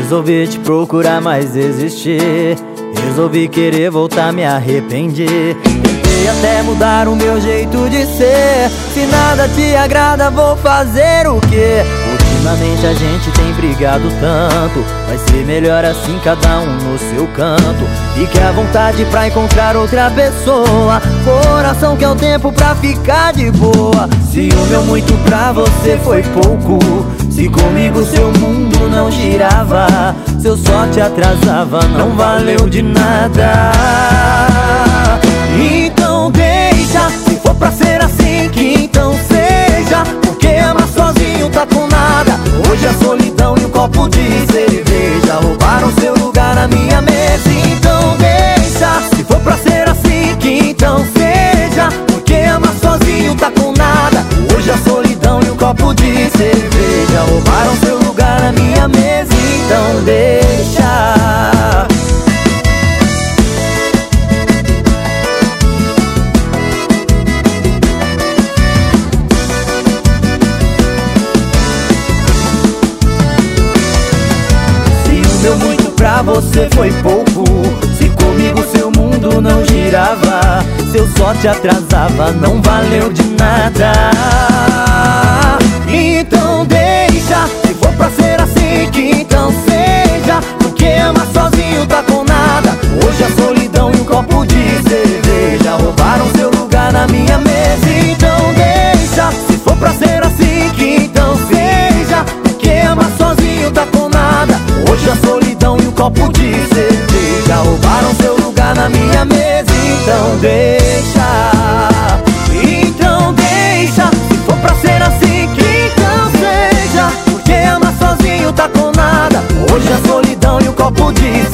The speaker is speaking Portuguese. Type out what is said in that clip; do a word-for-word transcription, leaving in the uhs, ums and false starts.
Resolvi te procurar, mas existir. Resolvi querer voltar, me arrependi. Tentei até mudar o meu jeito de ser. Se nada te agrada, vou fazer o quê? Ultimamente a gente tem brigado tanto. Vai ser melhor assim, cada um no seu canto. Fique à vontade pra encontrar outra pessoa. Coração que é o tempo pra ficar de boa. Se o meu muito pra você foi pouco, se comigo seu mundo não girava, se eu só te atrasava, não valeu de nada. Então deixa, se for pra ser assim, que então seja. Porque amar sozinho tá com nada. Hoje a solidão e um copo de cerveja roubaram seu lugar na minha mesa. Então deixa, se for pra ser assim, que então seja. Porque amar sozinho tá com nada. Hoje a solidão e um copo de cerveja roubaram seu lugar na minha mesa. Então deixa. Meu muito pra você foi pouco, se comigo seu mundo não girava, se eu só te atrasava, não valeu de nada. Então deixa, se for pra ser assim, que então seja. Porque amar sozinho tá com nada. Hoje a solidão e um copo de cerveja roubaram seu lugar na minha mesa. Então deixa, se for pra ser assim, que então seja. Porque amar sozinho tá com nada. Hoje a solidão e um copo de cerveja roubaram seu lugar na minha mesa. Então deixa, então deixa, se for pra ser assim, que então seja. Porque amar sozinho tá com nada. Hoje a solidão e um copo de cerveja